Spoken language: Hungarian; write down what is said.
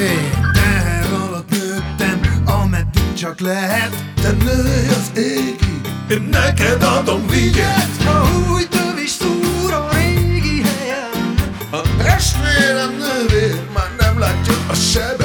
Én teher alatt nőttem, ameddig csak lehet. Te nőj az égig, én neked adom vigyet. A új tövis szúr a régi helyen. A testvérem nővér már nem látja a sebet.